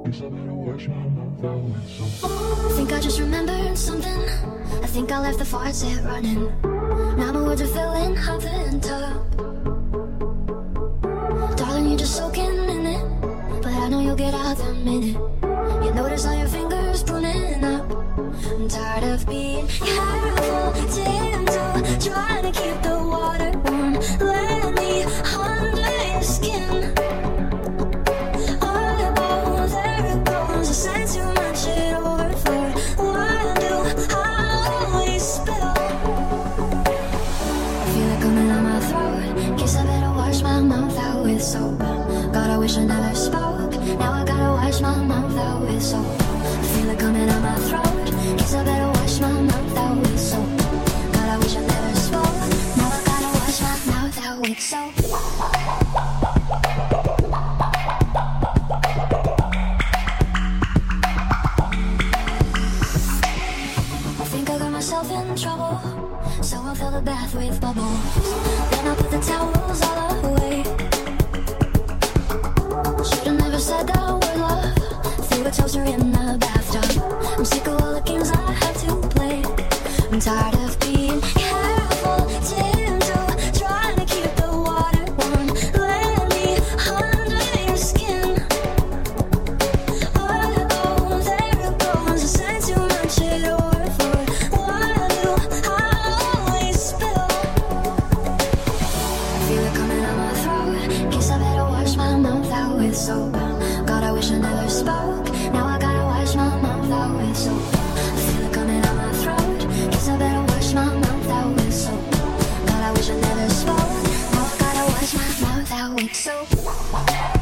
I think I just remembered something. I think I left the faucet running. Now my words are filling up the tub. Darling, you're just soaking in it, but I know you'll get out the minute you notice all your fingers pruning up. I'm tired of being careful, gentle, trying to keep the water warm. Let me under your skin. Oh, there it goes. I said too much, it overflowed. Why do I always spill? I feel it coming out my throat. Guess I better wash my mouth out with soap. God, I wish I never spoke. Now I gotta wash my mouth out with soap. I feel it coming out my throat. Guess I better wash my mouth out with soap. God, I wish I never spoke. Now I gotta wash my mouth out with soap. I think I got myself in trouble, so I fill the bath with bubbles. Then I put the towels all away. Should've never said that word love. Threw a toaster in the bathtub. I'm sick of all the games I have to play. I'm tired of being careful, gentle, trying to keep the water warm. Let me under your skin. Oh, there it goes. I said too much, it overflowed. Why do I always spill? I feel it coming out my throat. Guess I better wash my mouth out with soap. God, I wish I never spoke. Now I gotta wash my mouth out with soap. I feel it coming out my throat. Guess I better wash my mouth out with soap. God, I wish I never spoke. Now I gotta wash my mouth out with soap.